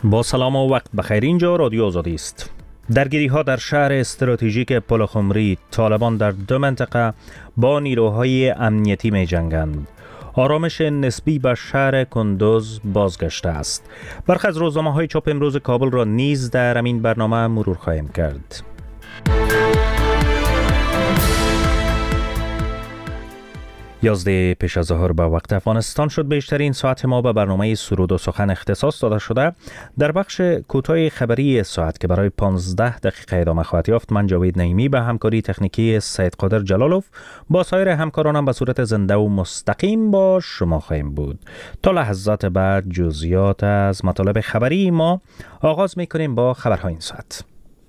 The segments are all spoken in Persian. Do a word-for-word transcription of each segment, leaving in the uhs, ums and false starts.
با سلام و وقت بخیر. اینجا رادیو آزادی است. درگیری ها در شهر استراتژیک پلخمری، طالبان در دو منطقه با نیروهای امنیتی می جنگند. آرامش نسبی به شهر کندوز بازگشته است. برخی از روزنامه های چاپ امروز کابل را نیز در همین برنامه مرور خواهیم کرد. یازده پیش از ظهر به وقت افغانستان شد. بیشترین ساعت ما به برنامه سرود و سخن اختصاص داده شده. در بخش کوتاه خبری ساعت که برای پانزده دقیقه ادامه خواهد یافت، من جاوید نعیمی به همکاری تکنیکی سید قادر جلالوف با سایر همکارانم به صورت زنده و مستقیم با شما خواهیم بود. تا لحظات بعد جزئیات از مطالب خبری ما آغاز می‌کنیم با خبرهای این ساعت.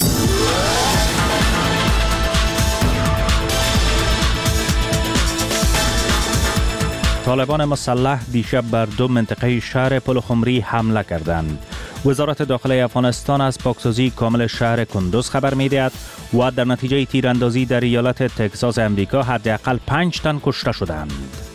طالبان مسلح دیشب بر دو منطقه شهر پلخمری حمله کردند. وزارت داخله افغانستان از پاکسازی کامل شهر کندوز خبر می‌دهد و در نتیجه تیراندازی در ایالت تگزاس امریکا حداقل پنج تن کشته شدند.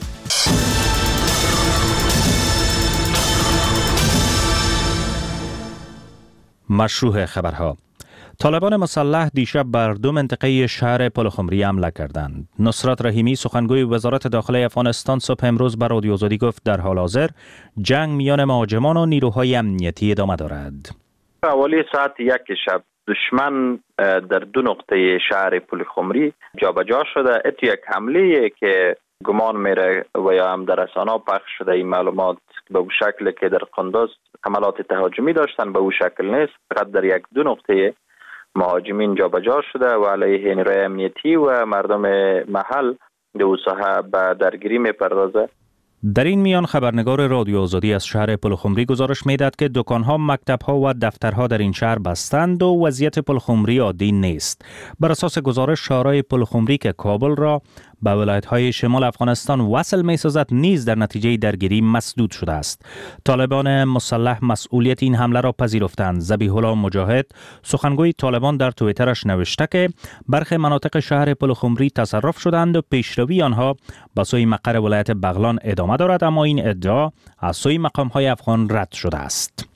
مشروع خبرها: طالبان مسلح دیشب بر دو منطقه شهر پلخمری حمله کردند. نصرت رحیمی سخنگوی وزارت داخله افغانستان صبح امروز بر رادیو آزادی گفت در حال حاضر جنگ میان مهاجمان و نیروهای امنیتی ادامه دارد. حوالی ساعت یک شب دشمن در دو نقطه شهر پلخمری جابجا شده. اتو یک حمله که گمان میره و یا هم در رسانه‌ها پخش شده این معلومات به او شکل که در کندوز حملات تهاجمی داشتن، به او شکل نیست. فقط در یک دو نقطه مهاجمین جابجا شده و علیه نیروی امنیتی و مردم محل دو ساحه به درگیری میپردازه. در این میان خبرنگار رادیو آزادی از شهر پلخمری گزارش میداد که دکانها، مکتبها و دفترها در این شهر بستند و وضعیت پلخمری عادی نیست. بر اساس گزارش شهرهای پلخمری که کابل را به ولایت‌های شمال افغانستان وصل می‌سازد نیز در نتیجه درگیری مسدود شده است. طالبان مسلح مسئولیت این حمله را پذیرفتند. ذبیح الله مجاهد سخنگوی طالبان در توییترش نوشته که برخی مناطق شهر پلخمری تصرف شدند و پیشروی آنها به سوی مقر ولایت بغلان ادامه دارد، اما این ادعا از سوی مقام‌های افغان رد شده است.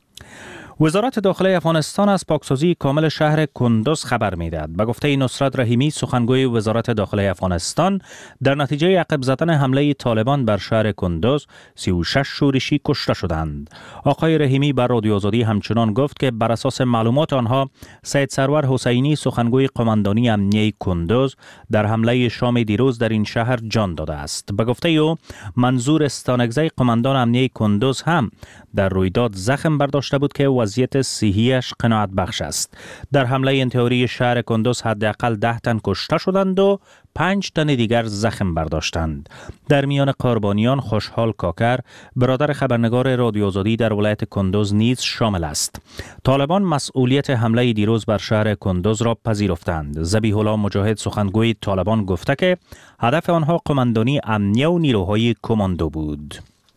وزارت داخله افغانستان از پاکسازی کامل شهر کندوز خبر می‌دهد. به گفته نصرت رحیمی سخنگوی وزارت داخله افغانستان، در نتیجه عقب زدن حمله طالبان بر شهر کندوز سی و شش شورشی کشته شدند. آقای رحیمی بر رادیو آزادی همچنان گفت که بر اساس معلومات آنها سید سرور حسینی سخنگوی قماندانی امنیه کندوز در حمله شام دیروز در این شهر جان داده است. به گفته او منظور استانگزی قماندان امنیه کندوز هم در رویداد زخم برداشته بود که وضعیت صحیش قناعت بخش است. در حمله انتحاری شهر کندوز حداقل ده تن کشته شدند و پنج تن دیگر زخم برداشتند. در میان قربانیان خوشحال کاکر، برادر خبرنگار رادیو آزادی در ولایت کندوز نیز شامل است. طالبان مسئولیت حمله دیروز بر شهر کندوز را پذیرفتند. ذبیح الله مجاهد سخنگوی طالبان گفته که هدف آنها قماندانی امنیه و نیروهای کماندو بود.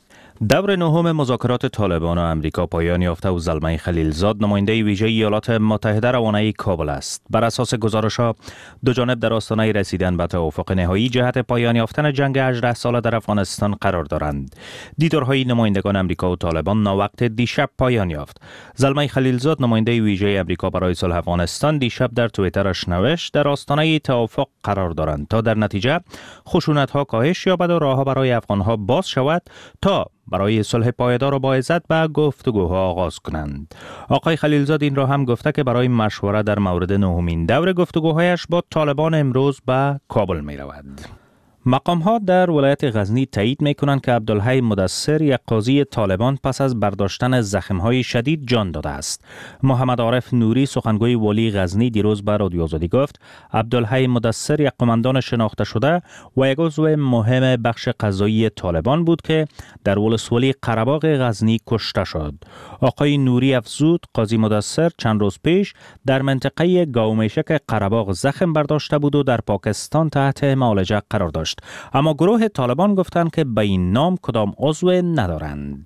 دور نهم مذاکرات طالبان و امریکا پایان یافته و زلمه خلیلزاد نماینده ویژه ایالات متحده روانه کابل است. بر اساس گزارش‌ها دو جانب در آستانه رسیدن به توافق نهایی جهت پایان یافتن جنگ هجده ساله در افغانستان قرار دارند. دیدارهای نمایندگان امریکا و طالبان ناوقت دیشب پایان یافت. زلمه خلیلزاد نماینده ویژه امریکا برای صلح افغانستان دیشب در توییترش نوشت در آستانه توافق قرار دارند تا در نتیجه خشونت‌ها کاهش یابد و راه‌ها برای افغان‌ها باز شود تا برای صلح پایدار و با عزت به گفتگوها آغاز کنند. آقای خلیلزاد این را هم گفته که برای مشوره در مورد نهمین دور گفتگوهایش با طالبان امروز به کابل می رود. مقام ها در ولایت غزنی تایید می کنند که عبدالحی مدثر یک قاضی طالبان پس از برداشتن زخم های شدید جان داده است. محمد عارف نوری سخنگوی والی غزنی دیروز بر رادیو آزادی گفت عبدالحی مدثر یک قماندان شناخته شده و یک عضو مهم بخش قضایی طالبان بود که در ولسوالی قره‌باغ غزنی کشته شد. آقای نوری افزود قاضی مدثر چند روز پیش در منطقه گاومیشک قره‌باغ زخم برداشته بود و در پاکستان تحت معالجه قرار داشت. اما گروه طالبان گفتند که به این نام کدام عضو ندارند.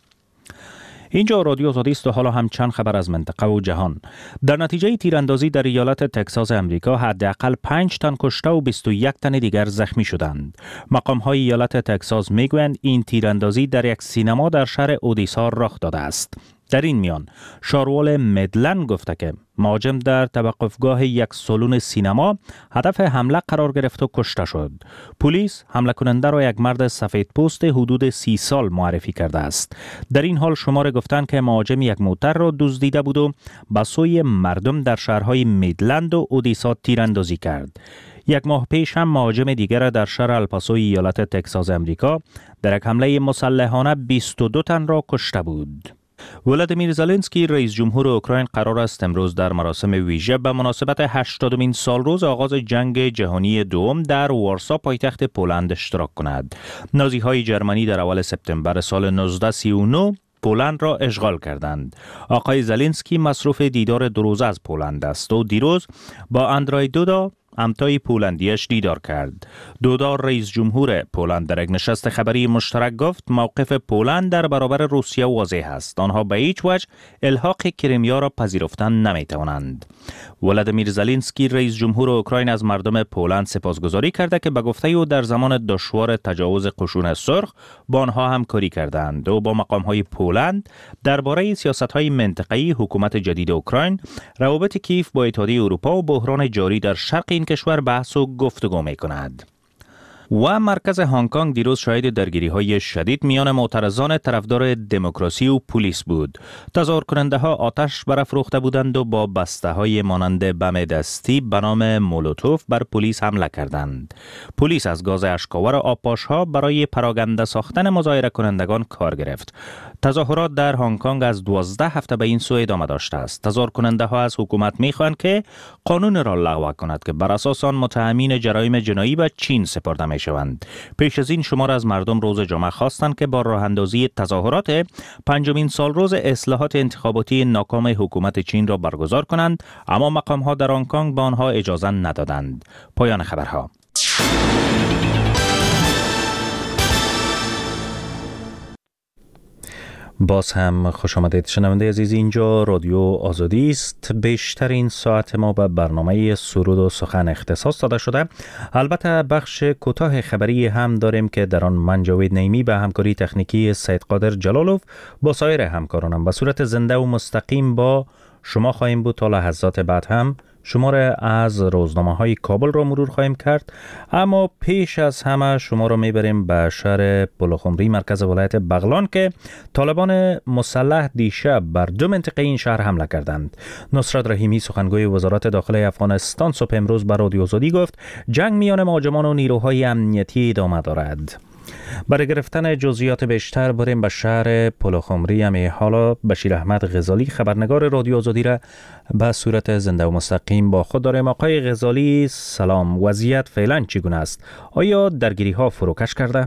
اینجا رادیو آزادی است و حالا هم چند خبر از منطقه و جهان. در نتیجه تیراندازی در ایالت تگزاس امریکا حداقل پنج تن کشته و بیست و یک تن دیگر زخمی شدند. مقام‌های ایالت تگزاس میگویند این تیراندازی در یک سینما در شهر اودیسا رخ داده است. در این میان شاروال مدلن گفته که مهاجم در توقفگاه یک سالن سینما هدف حمله قرار گرفت و کشته شد. پلیس حمله کننده را یک مرد سفید پوست حدود سی سال معرفی کرده است. در این حال شماره گفتند که مهاجم یک موتر را دزدیده بود و به سوی مردم در شهرهای میدلند و اودیسا تیراندازی کرد. یک ماه پیش هم مهاجم دیگر در شهر الپاسو ایالت تگزاس امریکا در یک حمله مسلحانه بیست و دو تن را کشته بود. ولادیمیر زلنسکی رئیس جمهور اوکراین قرار است امروز در مراسم ویژه به مناسبت هشتادمین سالروز آغاز جنگ جهانی دوم در وارسا پایتخت پولند اشتراک کند. نازی‌های جرمنی در اول سپتامبر سال نوزده سی و نه پولند را اشغال کردند. آقای زلنسکی مصروف دیدار دو روزه از پولند است و دیروز با اندرای دودا همتای پولندیش دیدار کرد. دودا رئیس جمهور پولند در یک نشست خبری مشترک گفت موقف پولند در برابر روسیه واضح است. آنها به هیچ وجه الحاق کریمیا را پذیرفتن نمی توانند. ولادیمیر زلنسکی رئیس جمهور اوکراین از مردم پولند سپاسگزاری کرده که به گفته او در زمان دشوار تجاوز قشون سرخ با آنها همکاری کردند و با مقام‌های پولند درباره سیاست‌های منطقه‌ای حکومت جدید اوکراین، روابط کیف با اتحادیه اروپا و بحران جاری در شرق این کشور بحث و گفتگو می‌کند. و مرکز هنگ کنگ دیروز شاهد درگیری‌های شدید میان معترضان طرفدار دموکراسی و پلیس بود. تظاهر کننده ها آتش برافروخته بودند و با بسته‌های مانند بم دستی به نام مولوتوف بر پلیس حمله کردند. پلیس از گاز اشک‌آور و آبپاش‌ها برای پراکنده ساختن مظاهره کنندگان کار گرفت. تظاهرات در هنگ کنگ از دوازده هفته به این سو ادامه داشته است. تظاهر کننده ها از حکومت می‌خواهند که قانون را لغو کند که بر اساس آن متهمین جرایم جنایی به چین سپرده می‌شوند. پیش از این شمار از مردم روز جمعه خواستند که با راه اندازی تظاهرات پنجمین سالروز اصلاحات انتخاباتی ناکام حکومت چین را برگزار کنند، اما مقام‌ها در هنگ کنگ به آنها اجازه ندادند. پایان خبرها. باز هم خوش آمدید شنونده عزیز، اینجا رادیو آزادی است. بیشترین ساعت ما به برنامه سرود و سخن اختصاص داده شده. البته بخش کوتاه خبری هم داریم که در آن من جاوید نعیمی به همکاری تکنیکی سید قادر جلالوف با سایر همکارانم به صورت زنده و مستقیم با شما خواهیم بود. تا لحظات بعد هم شماره از روزنامه‌های کابل را مرور خواهیم کرد، اما پیش از همه شما را میبریم به شهر پلخمری مرکز ولایت بغلان که طالبان مسلح دیشب بر دو منطقه این شهر حمله کردند. نصرت رحیمی سخنگوی وزارت داخله افغانستان صبح امروز به رادیو آزادی گفت جنگ میان مهاجمان و نیروهای امنیتی ادامه دارد. برای گرفتن جزئیات بیشتر بریم به شهر پلخمری. امی حالا بشیر احمد غزالی خبرنگار رادیو آزادی را به صورت زنده و مستقیم با خود داریم. آقای غزالی سلام، وضعیت فعلا چگونه است؟ آیا درگیری ها فروکش کرده؟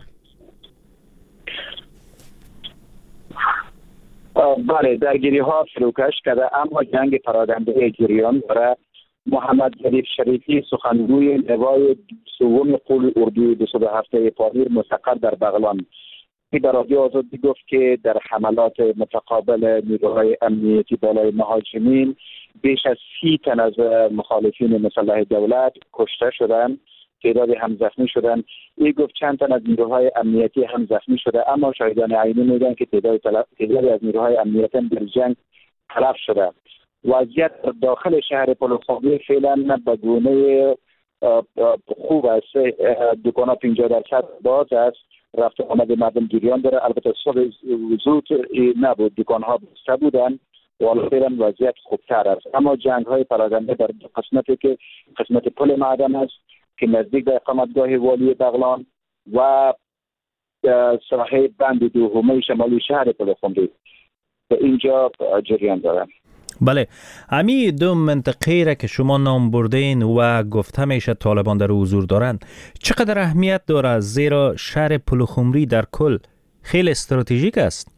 بله، درگیری ها فروکش کرده، اما جنگ پراکنده جریان داره. محمد ظریف شریفی سخنگوی نوای سوم قول اردو دویست و هفت پاهیر مستقر در بغلان در رادیو آزادی گفت که در حملات متقابل نیروهای امنیتی بالای مهاجمین بیش از سی تن از مخالفین مسلح دولت کشته شدند، تعدادی هم زخمی شدند. این گفت چند تن از نیروهای امنیتی هم زخمی شده، اما شاهدان عینی میگن که تعدادی از نیروهای امنیتی در جنگ تلف شده. وضعیت داخل شهر پلخمری فعلا به گونه خوب است. دکان‌ها پنجاه درصد باز است، رفت آمد مردم جریان داره. البته صبح زود نبود، دکان‌ها بسته بودن و حالا فعلا وضعیت خوبتر است. اما جنگ‌های پراکنده در قسمتی که قسمت پل معدن است که نزدیک به اقامتگاه والی بغلان و ساحه بند دومه شمالی شهر پلخمری به اینجا جریان داره. بله، امی دو منطقه را که شما نام بردین و گفته میشه طالبان در حضور دارند چقدر اهمیت داره، زیرا شهر پلخمری در کل خیلی استراتژیک است؟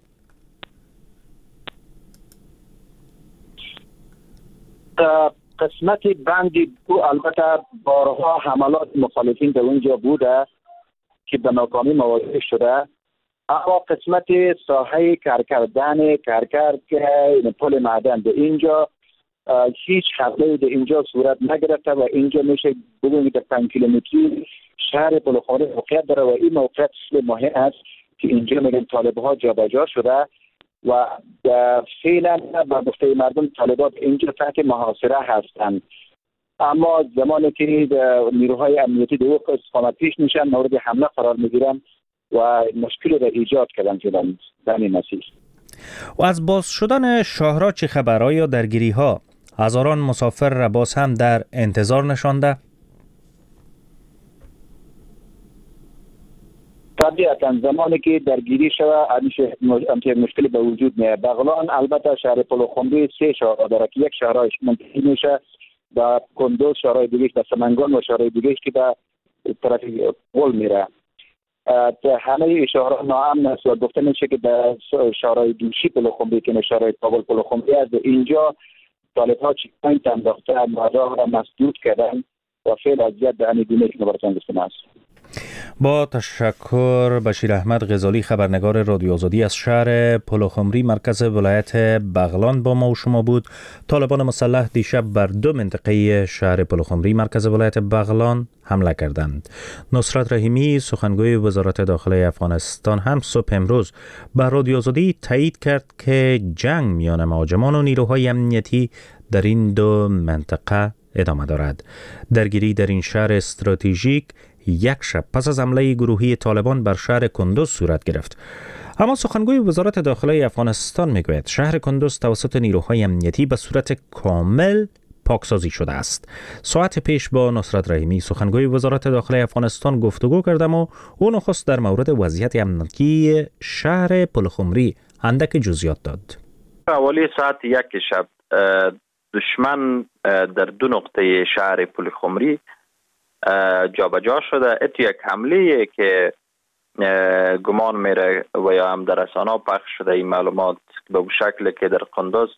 قسمت بندی دو البته بارها حملات مخالفین در اونجا بوده که به ناکامی مواجه شده، اما قسمت ساحه کارکردن کارکرد که پل معدن به اینجا هیچ حمله در اینجا صورت نگرفته و اینجا میشه بگوییم در پنج کیلومتری شهر پلخمری موقعیت داره و این موقعیت مهم است که اینجا میگن طالب ها جابجا شده و فعلا به گفته مردم طالبات اینجا تحت محاصره هستند. اما زمانی که نیروهای امنیتی دو استقامت پیش میشن مورد حمله قرار میگیرن و مشکلی را ایجاد کردن شدن در این مسیر. و از باز شدن شاهراه چه خبرها یا درگیری ها؟ هزاران مسافر را باز هم در انتظار نشانده؟ طبیعتا زمانی که درگیری شود همیشه مشکلی به وجود میاد. بغلان البته شهر پلخمری سه شهر داره که یک شهرش منتقل میشه به کندوز، شهرهای دیگه به سمنگان و شهرهای دیگه که به طرف قل میره. همه شهرها ناامن است و گفته میشه که در شهرهای دوشی پلخمری که شهرهای کابل پلخمری از اینجا طالب ها چیک پوینت انداخته راه را مسدود کردن و فعل اذیت به همین گونه که براتون گفتم است. با تشکر بشیر احمد غزالی، خبرنگار رادیو آزادی از شهر پلخمری مرکز ولایت بغلان با ما و شما بود. طالبان مسلح دیشب بر دو منطقه شهر پلخمری مرکز ولایت بغلان حمله کردند. نصرت رحیمی سخنگوی وزارت داخله افغانستان هم صبح امروز بر رادیو آزادی تایید کرد که جنگ میان مهاجمان و نیروهای امنیتی در این دو منطقه ادامه دارد. درگیری در این شهر استراتژیک یک شب پس از حمله گروهی طالبان بر شهر کندوز صورت گرفت. اما سخنگوی وزارت داخله افغانستان میگوید شهر کندوز توسط نیروهای امنیتی به صورت کامل پاکسازی شده است. ساعت پیش با نصرت رحیمی سخنگوی وزارت داخله افغانستان گفتگو کردم و او نخست در مورد وضعیت امنیتی شهر پلخمری اندک جزئیات داد. حوالی ساعت یک شب دشمن در دو نقطه شهر پلخمری جابجا شده. اتو یک حمله که گمان میره و یا هم در رسانه‌ها پخش شده این معلومات به اون شکل که در قندوز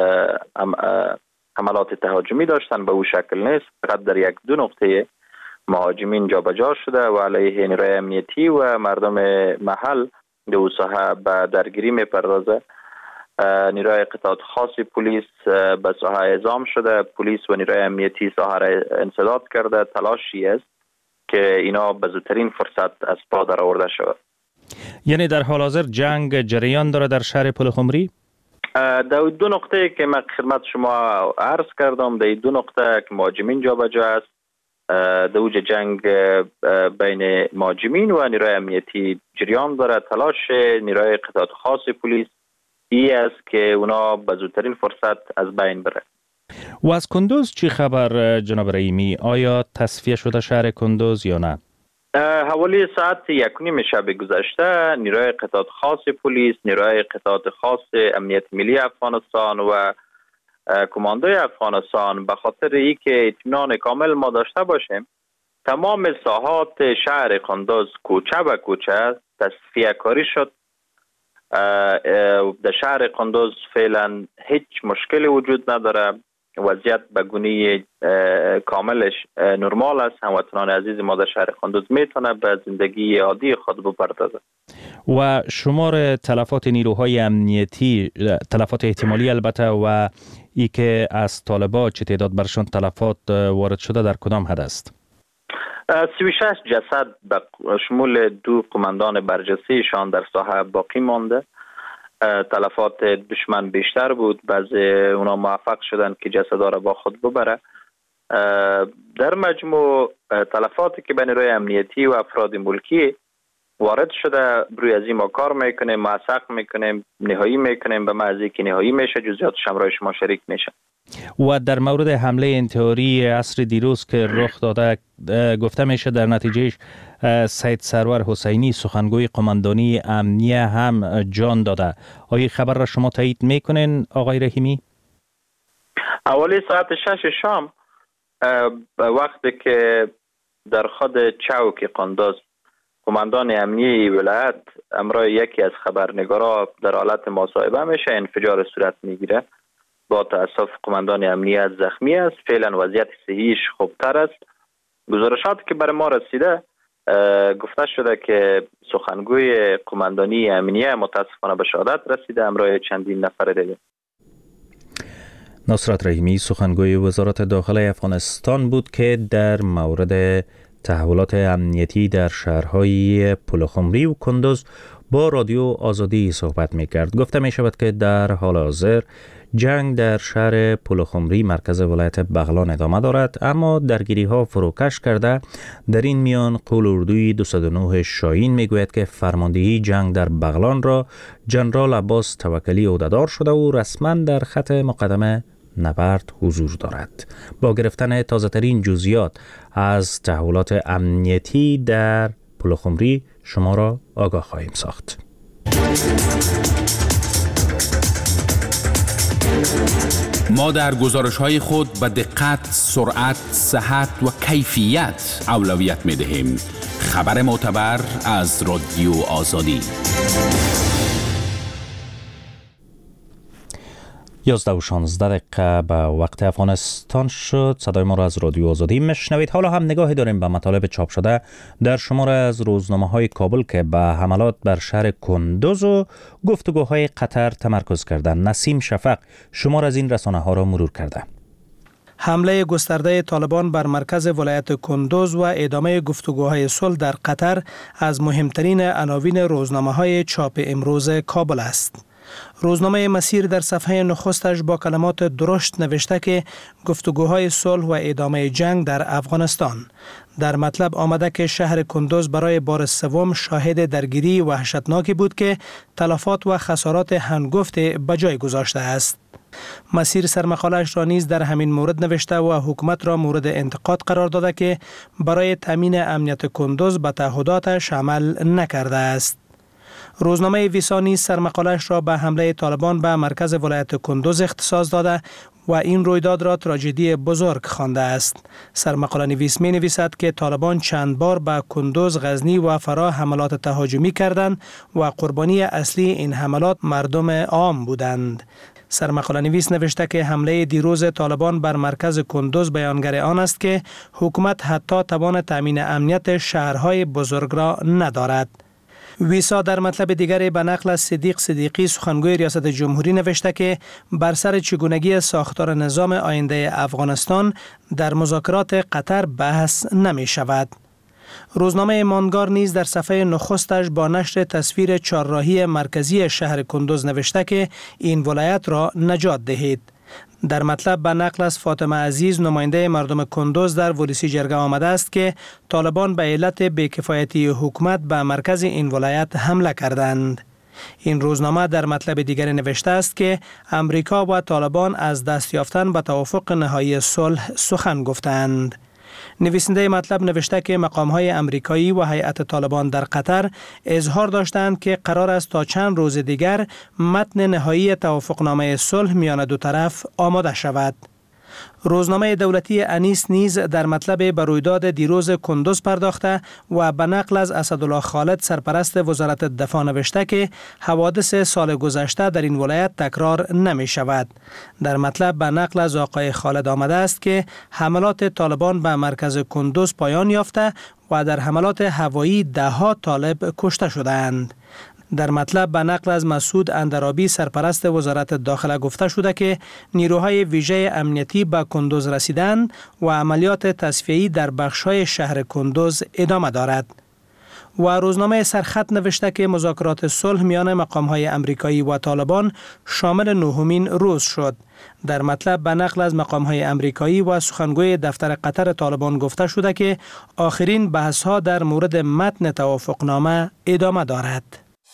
حملات تهاجمی داشتن به اون شکل نیست، فقط در یک دو نقطه مهاجمین جابجا شده و علیه نیروی امنیتی و مردم محل دو ساحه به درگیری میپردازه. نیروی قطعات خاص پلیس به ساحه اعزام شده. پلیس و نیروی امنیتی ساحه را انسداد کرده. تلاشی است که اینا به زودترین فرصت از پا در آورده شود. یعنی در حال حاضر جنگ جریان داره در شهر پلخمری؟ در دو نقطه که من خدمت شما عرض کردم، در دو نقطه که مهاجمین جابجا است، در اوج جنگ بین مهاجمین و نیروی امنیتی جریان داره. تلاش نیروی قطعات خاص پلیس ای است که اونا به زودترین فرصت از بین بره. و از کندوز چی خبر جناب رحیمی؟ آیا تصفیه شده شهر کندوز یا نه؟ حوالی ساعت یک و نیم شب گذشته نیروی قطعات خاص پلیس، نیروی قطعات خاص امنیت ملی افغانستان و کماندوی افغانستان به خاطر ای که اطمینان کامل ما داشته باشیم تمام ساحات شهر کندوز کوچه به کوچه تصفیه کاری شد. در شهر کندوز فعلا هیچ مشکلی وجود نداره. وضعیت به گونه کاملش نرمال است. هموطنان عزیز ما در شهر کندوز میتونه به زندگی عادی خود بپردازه. و شمار تلفات نیروهای امنیتی، تلفات احتمالی البته، و ای که از طالبان چه تعداد برشان تلفات وارد شده در کدام حد است؟ سی و شش جسد به شمول دو قماندان برجسته‌شان در ساحه باقی مانده. تلفات دشمن بیشتر بود. بعضی اونا موفق شدن که جسدا را با خود ببره. در مجموع تلفاتی که بین نیروی امنیتی و افراد ملکی وارد شده روی از این ما کار میکنیم، موثق میکنیم، نهایی میکنیم به محضی که نهایی میشه جزئیاتش هم برای شما شریک میشه. و در مورد حمله انتحاری عصر دیروز که رخ داده گفته میشه در نتیجهش سید سرور حسینی سخنگوی قماندانی امنیه هم جان داده. آیا خبر را شما تایید میکنین آقای رحیمی؟ اولی ساعت شش شام وقتی که در خود چوک قندوز قماندان امنیه ولایت امرای یکی از خبرنگارا در حالت مصاحبه میشه، انفجار صورت میگیره. با تاسف قماندان امنیت زخمی است. فعلا وضعیت صحیش خوبتر است. گزارشات که برای ما رسیده گفته شده که سخنگوی قماندانی امنیه متاسفانه به شهادت رسیده همراه چندین نفر دیگه. نصرت رحیمی سخنگوی وزارت داخله افغانستان بود که در مورد تحولات امنیتی در شهرهای پلخمری و کندوز با رادیو آزادی صحبت می کرد. گفته می شود که در حال حاضر جنگ در شهر پلخمری مرکز ولایت بغلان ادامه دارد، اما درگیری ها فروکش کرده. در این میان قول اردوی دویست و نه شاهین می گوید که فرماندهی جنگ در بغلان را جنرال عباس توکلی عهدهدار شده و رسما در خط مقدمه نبرد حضور دارد. با گرفتن تازه ترین جزئیات از تحولات امنیتی در پلخمری شما را آگاه خواهیم ساخت. ما در گزارش‌های خود به دقت، سرعت، صحت و کیفیت اولویت می‌دهیم. خبر معتبر از رادیو آزادی. یازده و شانزده دقیقه به وقت افغانستان شد. صدای ما را از رادیو آزادی میشنوید. حالا هم نگاهی داریم به مطالب چاپ شده در شماره از روزنامه‌های کابل که به حملات بر شهر کندوز و گفتگوهای قطر تمرکز کردند. نسیم شفق شماره از این رسانه‌ها را مرور کرده. حمله گسترده طالبان بر مرکز ولایت کندوز و ادامه گفتگوهای صلح در قطر از مهمترین عناوین روزنامه‌های چاپ امروز کابل است. روزنامه مسیر در صفحه نخستش با کلمات درشت نوشته که گفتگوهای صلح و ادامه جنگ در افغانستان. در مطلب آمده که شهر کندوز برای بار سوم شاهد درگیری وحشتناکی بود که تلفات و خسارات هنگفت به جای گذاشته است. مسیر سرمقاله‌اش را نیز در همین مورد نوشته و حکومت را مورد انتقاد قرار داده که برای تامین امنیت کندوز به تعهداتش عمل نکرده است. روزنامه ویسا نیز سرمقاله‌اش را به حمله طالبان به مرکز ولایت کندوز اختصاص داده و این رویداد را تراژدی بزرگ خوانده است. سرمقاله نویس می نویسد که طالبان چند بار به کندوز، غزنی و فرا حملات تهاجمی کردند و قربانی اصلی این حملات مردم عام بودند. سرمقاله نویس نوشته که حمله دیروز طالبان بر مرکز کندوز بیانگر آن است که حکومت حتی توان تامین امنیت شهرهای بزرگ را ندارد. ویسا در مطلب دیگری به نقل از صدیق صدیقی سخنگوی ریاست جمهوری نوشته که بر سر چگونگی ساختار نظام آینده افغانستان در مذاکرات قطر بحث نمی شود. روزنامه مانگار نیز در صفحه نخستش با نشر تصویر چهارراهی مرکزی شهر کندوز نوشته که این ولایت را نجات دهید. در مطلب به نقل از فاطمه عزیز نماینده مردم کندوز در ولسی جرگه آمده است که طالبان به علت بی‌کفایتی حکومت به مرکز این ولایت حمله کردند. این روزنامه در مطلب دیگر نوشته است که امریکا و طالبان از دست یافتن به توافق نهایی صلح سخن گفتند. نویسنده مطلب نوشته که مقام‌های امریکایی و هیئت طالبان در قطر اظهار داشتند که قرار است تا چند روز دیگر متن نهایی توافقنامه صلح میان دو طرف آماده شود. روزنامه دولتی انیس نیز در مطلب به رویداد دیروز کندوز پرداخته و به نقل از اسدالله خالد سرپرست وزارت دفاع نوشته که حوادث سال گذشته در این ولایت تکرار نمی شود. در مطلب به نقل از آقای خالد آمده است که حملات طالبان به مرکز کندوز پایان یافته و در حملات هوایی ده ها طالب کشته شدند. در مطلب به نقل از مسعود اندرابی سرپرست وزارت داخله گفته شده که نیروهای ویژه امنیتی به کندوز رسیدند و عملیات تصفیه‌ای در بخش‌های شهر کندوز ادامه دارد. و روزنامه سرخط نوشته که مذاکرات صلح میان مقام‌های امریکایی و طالبان شامل نهمین روز شد. در مطلب به نقل از مقام‌های امریکایی و سخنگوی دفتر قطر طالبان گفته شده که آخرین بحث‌ها در مورد متن توافقنامه ادامه دارد.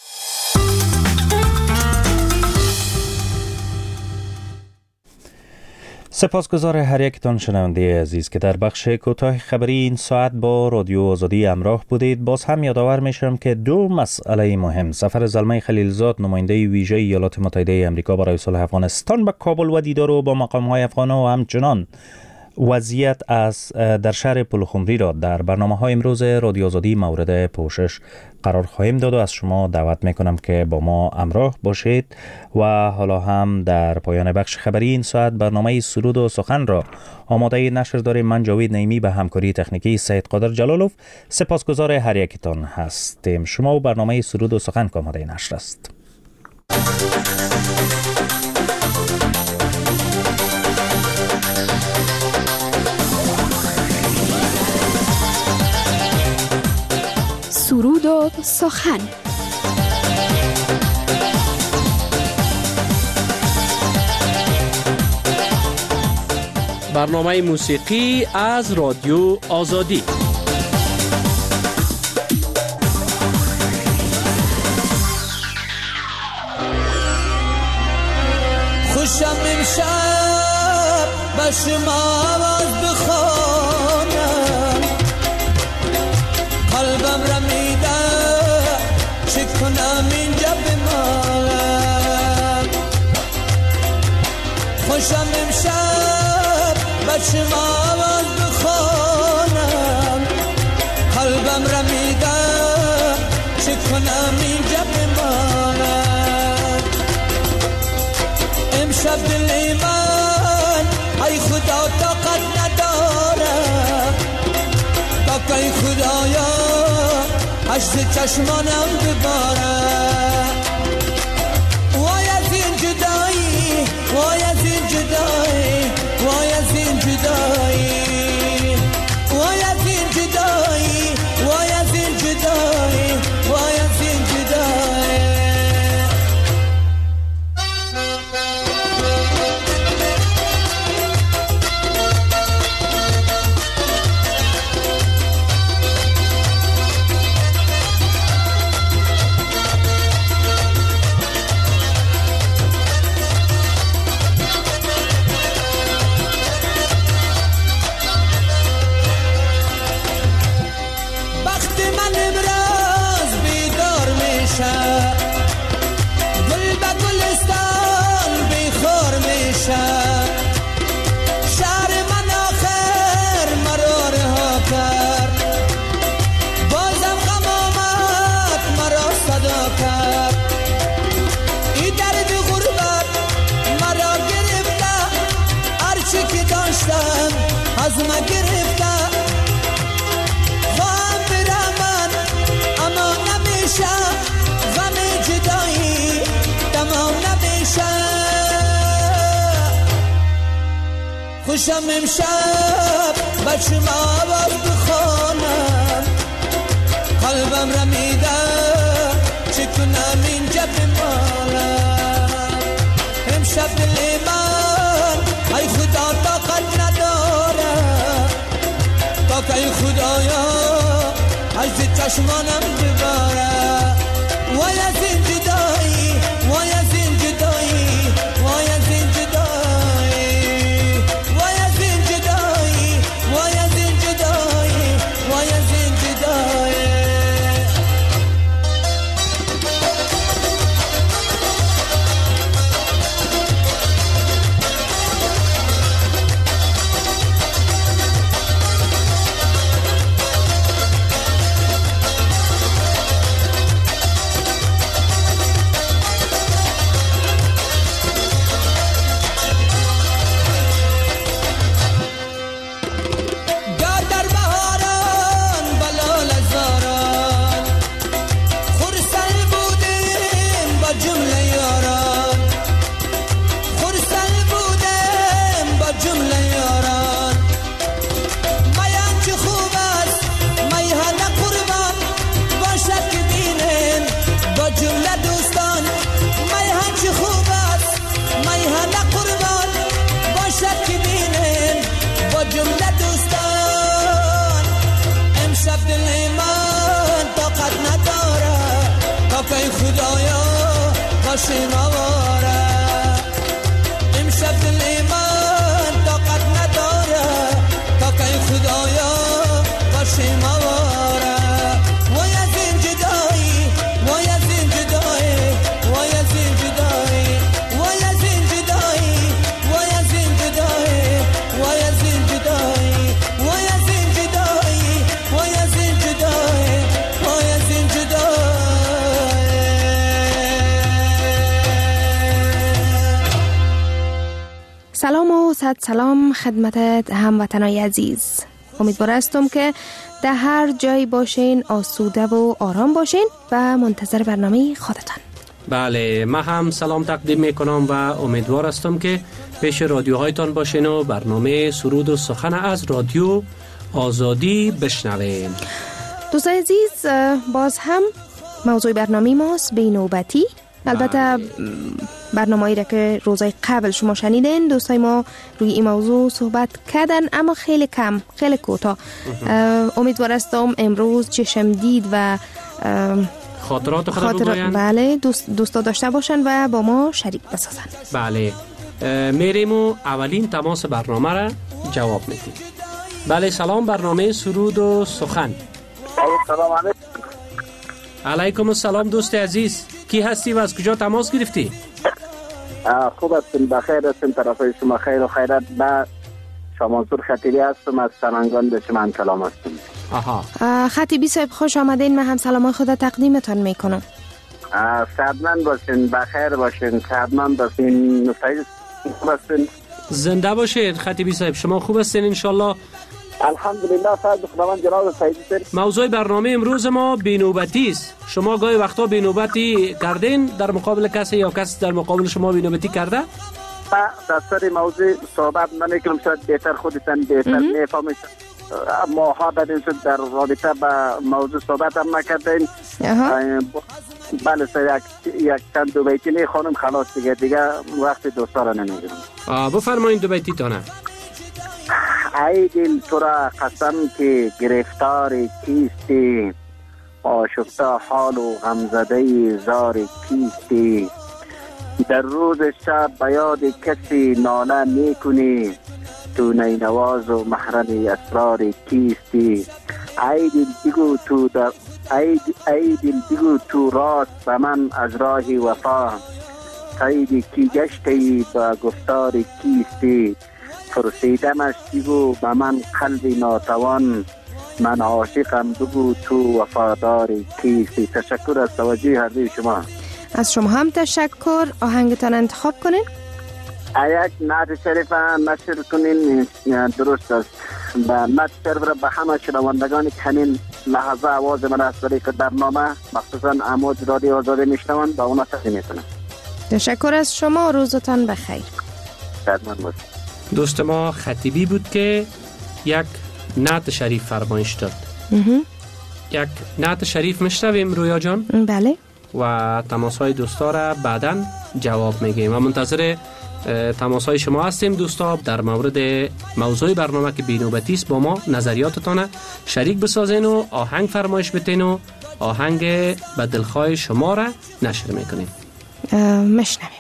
سپاسگزار هر یکتان شنونده عزیز که در بخش کوتاه خبری این ساعت با رادیو آزادی همراه بودید. باز هم یادآور میشم که دو مسئله مهم، سفر زلمه خلیلزاد نماینده ویژه ایالات متحده آمریکا برای صلح افغانستان به کابل و دیدار با مقام‌های افغان و همچنان وضعیت از در شهر پلخمری را در برنامه‌های امروز رادیو آزادی مورد پوشش قرار خواهیم داد و از شما دعوت میکنم که با ما همراه باشید. و حالا هم در پایان بخش خبری این ساعت برنامه سرود و سخن را آماده نشر داریم. من جاوید نعیمی به همکاری تکنیکی سید قادر جلالوف سپاسگزار هر یکتان هستیم. شما و برنامه سرود و سخن که آماده نشر است. سرود و سخن برنامه موسیقی از رادیو آزادی. خوشم امشب به شما آواز بخوانم، قلبم رمیده چه کنم اینجا بمانم. خوشم امشب به شما آواز بخوانم، قلبم رمیده چه کنم اینجا بمانم. امشب دل من ای خدا طاقت نداره، تا که خدایا اشک چشمانم بباره. وای از این جدایی، وای از این جدایی، وای از این جدایی، وای از این جدایی، وای از این جدایی، وای از این جدایی. گل به گلستان بیخور میشه، شهر من آخر مرا رها کرد، بازم غم آمد مرا صدا کرد. این درد غربت مرا گرفته، هرچی که داشتم از من گرفته. خواهم برم من اما نمیشه، غم جدایی تمام نمیشه. خوشم امشب به شما آواز بخوانم، قلبم رمیده چه کنم اینجا بمانم. امشب دل من ای خدا طاقت نداره، تا که خدایا از چشمانم بباره. وای از این جدایی، وای از این جدایی، وای از این جدایی، وای از این جدایی، وای از این جدایی، وای از این جدایی. خدایا باشیم آواره، امشب دل من طاقت نداره، تا که خدایا باشیم آواره. وای از این جدایی، وای از این جدایی، وای از این جدایی، وای از این جدایی، وای از این جدایی، وای از این جدایی، وای از این جدایی، وای از این جدایی، وای از این جدایی. سلام و صد سلام خدمت هموطنای عزیز. امیدوار هستم که در هر جایی باشین آسوده و آرام باشین و منتظر برنامه خودتان. بله، من هم سلام تقدیم میکنم و امیدوار هستم که پیش رادیوهایتان باشین و برنامه سرود و سخن از رادیو آزادی بشنوین. دوستان عزیز، باز هم موضوع برنامه ماست بی نوبتی. البته برنامه‌ای را که روزای قبل شما شنیدین دوستای ما روی این موضوع صحبت کردن، اما خیلی کم، خیلی کوتاه. امیدوار هستم امروز چشم دید و خاطرات خود خاطر... بگوین. بله دوست دوستا داشته باشن و با ما شریک بسازن. بله میریم و اولین تماس برنامه را جواب میدیم. بله سلام، برنامه سرود و سخن. سلام علیکم. علیکم السلام دوست عزیز، کی هستی و از کجا تماس گرفتی؟ خوب هستیم، بخیر هستیم، طرفای شما خیر و خیرت. با شامانسور خطیبی هستم از سرنگان به شما سلام هستم. آها خطیبی صاحب خوش آمدین. من هم سلام خود تقدیمتان میکنم. سعدمند باشین، بخیر باشین، سعدمند باشین، سعید باشین، زنده باشید. خطیبی صاحب شما خوب هستین انشالله؟ الحمدلله. فضل خداوند جناب سعیدی صاحب. موضوع برنامه امروز ما بینوبتی است. شما گاهی وقتا بینوبتی کردین در مقابل کسی یا کسی در مقابل شما بینوبتی کرده؟ در سر موضوع صحبت نمیکنم، شاید بهتر خودتان بهتر میفهمید. ما ها بدین شد در رابطه با موضوع صحبت هم نکردین. بله سر یک یک چند دو بیتی نه خانم خلاص دیگه دیگه وقت دوستا را نمیگیرم. بفرمایید دو بیتی تانه. ای دل تو را قسم که گرفتار کیستی، آشفته حال و غمزده زار کیستی، در روز شب به یاد کسی ناله میکنی، تو نینواز و محرم اسرار کیستی. ای دل بگو تو در ای, ای دل بگو تو راست به من از راه وفا، قید کی گشتی با گفتار کیستی، فرسیدمش بگو به من قلبی ناتوان، من عاشقم بگو تو وفادار کیستی. تشکر از توجه هر دوی شما. از شما هم تشکر. آهنگتان انتخاب کنین. یک نعت شریف نشر کنین درست است. و نعت شریف را به همه شنوندگان که همین لحظه آواز من از طریق برنامه مخصوصا امواج رادیو آزادی میشنوند با اونا تقدیم میکنم. تشکر از شما، روزتان بخیر. شادمان باشید. دوست ما خطیبی بود که یک نعت شریف فرمایش داد. یک نعت شریف میشنویم رویا جان؟ بله. و تماس‌های دوستا را بعداً جواب میگیم و منتظر تماس‌های شما هستیم دوستا در مورد موضوع برنامه که بینوبتی است. با ما نظریاتتان شریک بسازین و آهنگ فرمایش بتین و آهنگ به دلخواه شما را نشر میکنیم. مشنویم.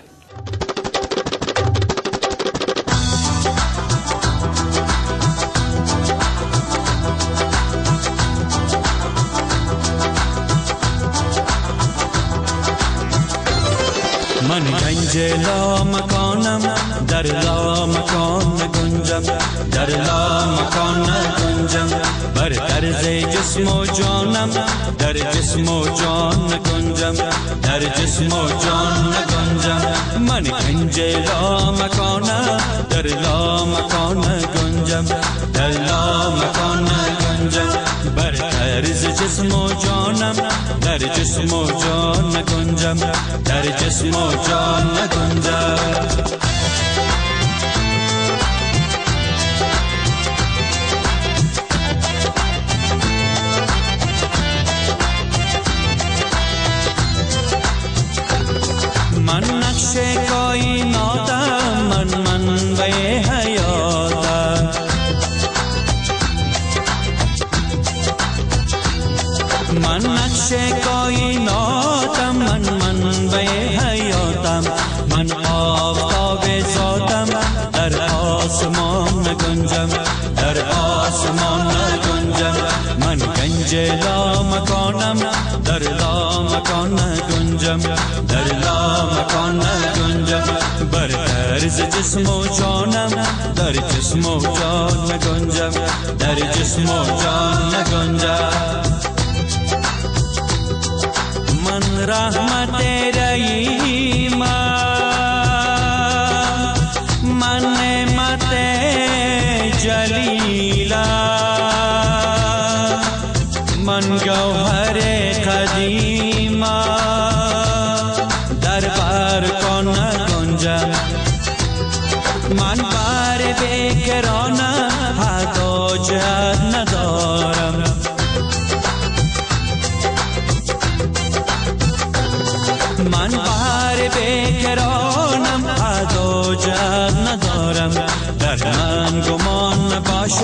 من گنج لا مکانم، در لا مکان گنجم، در لا مکان گنجم، بر طرز جسم و جانم، در جسم و جان گنجم، در جسم و جان گنجم. من گنج لا مکانم، در لا مکان گنجم، در لا مکان گنجم، بر طرز جسم و جانم، در جسم و جان گنجم، در جسم و جان گنجم. من نقش کائناتم، من منبع حیاتم، من نقش کائناتم، من منبع حیاتم، من آفتاب ذاتم، در آسمان گنجم، در آسمان گنجم. من گنج لا مکانم، در لا مکان گنجم، در لا مکان گنجم، بر طرز جسم و جانم، در جسم و جان گنجم، در جسم و جان گنجم. من رحمت رحیم، من نعمت جلیلم، من گوهر قدیم، در برکان گنجم، من بر بکرانم، حتی جهت ندارم، من بر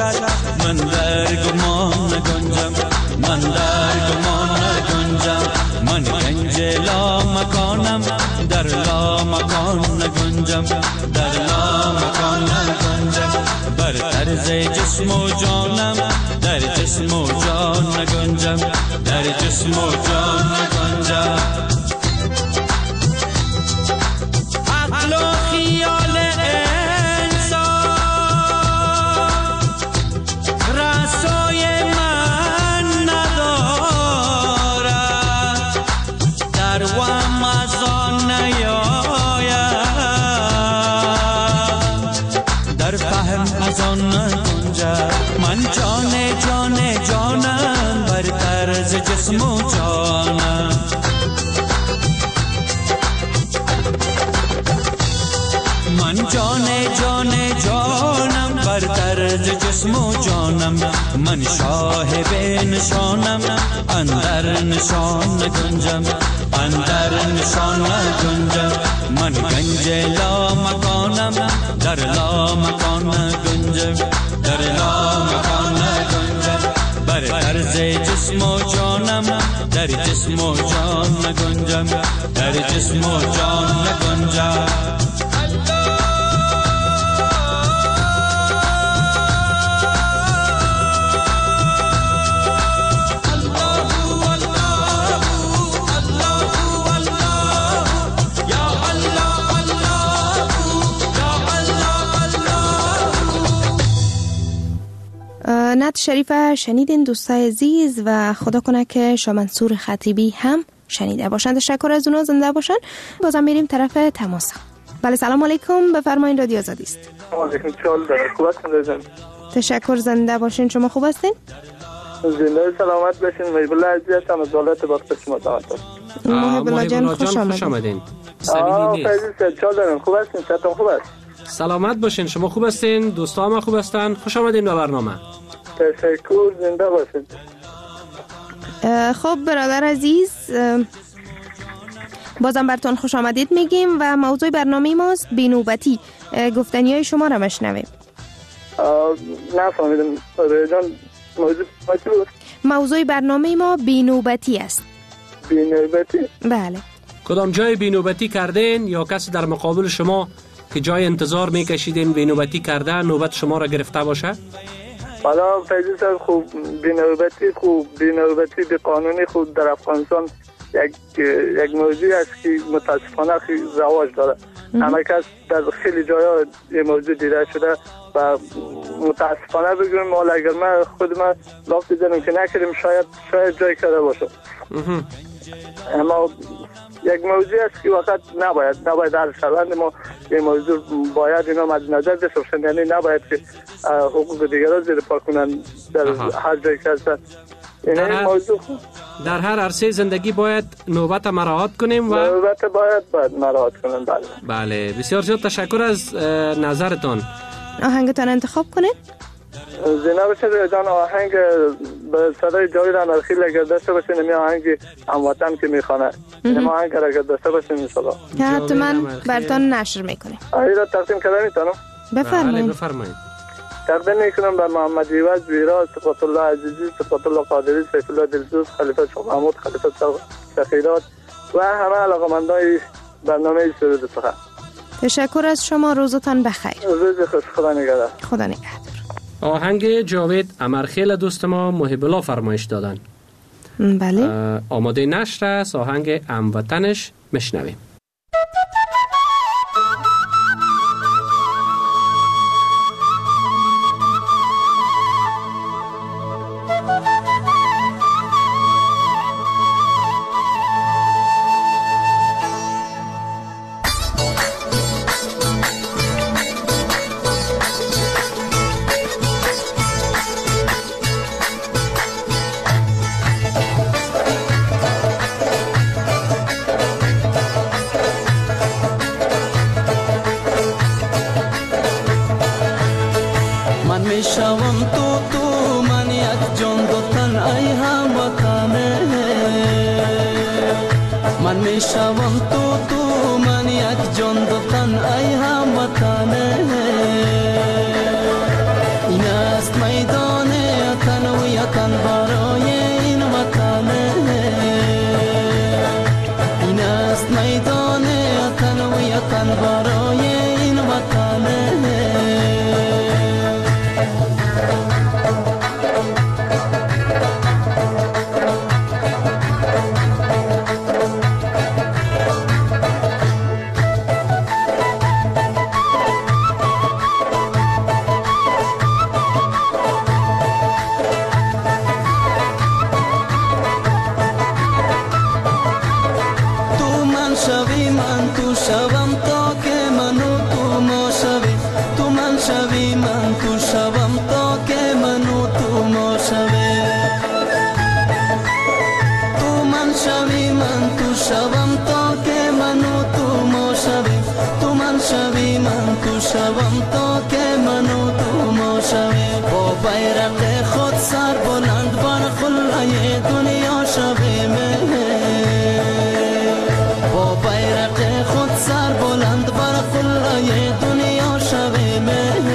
باشد من در گمان نگنجم، من در گمان نگنجم. من گنج لا مکانم، در لا مکان نگنجم، در لا مکان نگنجم. بر طرز جسم و جانم، در جسم و جان نگنجم، در جسم و جان نگنجم. عقل و خیال انسان رسای من ندارد، در وهم از آن نیاید، در فهم از آن نگنجد. من جان جان جانم، بر طرز جسم و جانم. من جان جان جانم، بر طرز جسم و جانم. من شاه به نشانم، اندر نشان نگنجم، اندر نشان نگنجم. من گنج لا مکانم، در لا مکان نگنجم، در لا مکان نگنجم. بر طرز جسم و جانم، در جسم و جان نگنجم، در جسم و جان نگنجم. نعت شریف شنیدین دوستای عزیز و خدا کنه که شاه منصور خطیبی هم شنیده باشند. تشکر از اونا، زنده باشن. بازم میریم طرف تماس. بله سلام علیکم، بفرمایید رادیو آزادی است. علیکم چال در خوب هستین؟ تشکر، زنده باشین. شما خوب هستین؟ زنده سلامت باشین. محب الله عزیز هستم از دولت باخت شما دعوت دارم. محب الله جان خوش آمدین. آه فیضی چال دارم. خوب هستین؟ صحتتون خوب است؟ سلامت باشین. شما خوب هستین؟ دوستا هم خوب هستن؟ خوش آمدین به برنامه. تشکر، زنده باشین. خب برادر عزیز، بازم براتون خوش آمدید میگیم و موضوع برنامه ماست بینوبتی. گفتنی های شما را مشنویم. نفهمیدم جان، موضوع موضوع برنامه ما بینوبتی است. بینوبتی؟ بله. کدام جای بینوبتی کردین یا کسی در مقابل شما که جای انتظار میکشیدین بینوبتی کرده نوبت شما را گرفته باشه؟ حالا فیضی صاحب خوب بینوبتی خوب بینوبتی به قانونی خود در افغانستان یک یک موضوعی است که متاسفانه خیلی رواج داره. همه کس در خیلی جاها این موضوع دیده شده و متاسفانه بگویم ما اگر من خود من لاف بزنم که نکردیم شاید شاید جای کرده باشه. اما یک موضوع است که وقت نباید نباید در شهروند ما این موضوع باید اینا مد نظر داشته باشند، یعنی نباید که حقوق دیگران زیر پا کنن در هر جایی که هستن. در هر, موضوع در هر عرصه زندگی باید نوبت مراعات کنیم و نوبت باید باید مراعات کنیم. بله بله. بسیار زیاد تشکر از نظرتان. آهنگتان انتخاب کنید. زینب بشه جان، آهنگ به صدای جاوید انرخیل اگر داشته باشین، این آهنگ هموطن که میخوانه، این آهنگ اگر داشته باشین انشالله حتما براتون نشر میکنیم. آهی را تقدیم کده میتونم؟ بفرمایید. بفرمایید. تقدیم میکنم به محمد ایوز ویرا، صفات الله عزیزی، صفات الله قادری، سیف الله دلسوز، خلیفه شاه محمود، خلیفه سخیرات و همه علاقمندای برنامه سرود سخن. تشکر از شما، روزتان بخیر. روز خوش، خدا نگهدار. خدا نگهدار. آهنگ جاوید امرخیل دوست ما محب الله فرمایش دادن. بله. آماده نشر است. آهنگ هموطنش میشنویم. این است بیرق خود سر بلند بر قله دنیا شویم، با بیرق خود سر بلند بر قله دنیا شویم.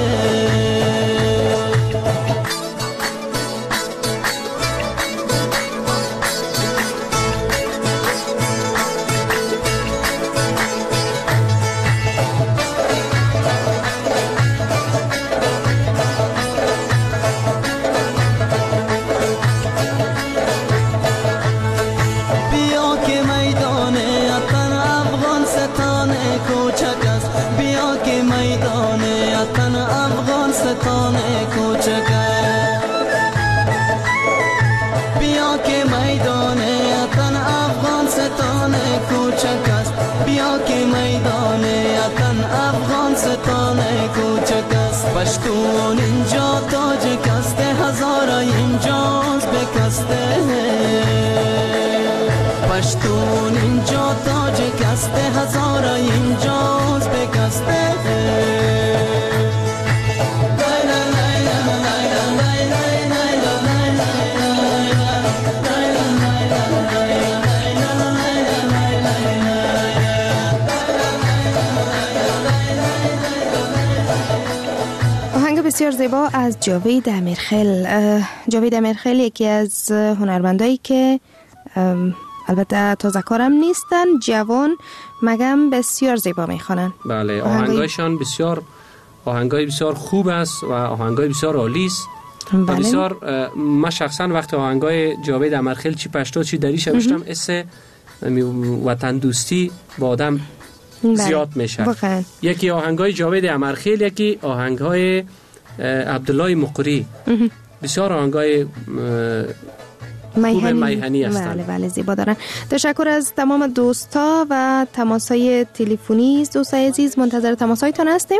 پشتون اینجا تاجک است، هزارا اینجاست بکسته. پشتون اینجا تاجک است، هزارا اینجاست بکسته. بسیار زیبا از جاوید امیرخیل. جاوید امیرخیل یکی از هنرمندایی که البته تازه کارم نیستن، جوان مگم بسیار زیبا میخوانن. بله، آهنگایشان بسیار آهنگای بسیار خوب است و آهنگای بسیار عالی است. بله. بسیار من شخصا وقتی آهنگای جاوید امیرخیل چی پشتو چی دریش نوشتم، اس وطن دوستی با آدم بله. زیاد میشه. بخن. یکی آهنگای جاوید امیرخیل، یکی آهنگای عبدالله مقری، بسیار آهنگای میهنی, میهنی هستند. بله بله زیبا دارن. تشکر از تمام دوستا و تماسای تلفنی. دوستای عزیز منتظر تماسایتان هستیم.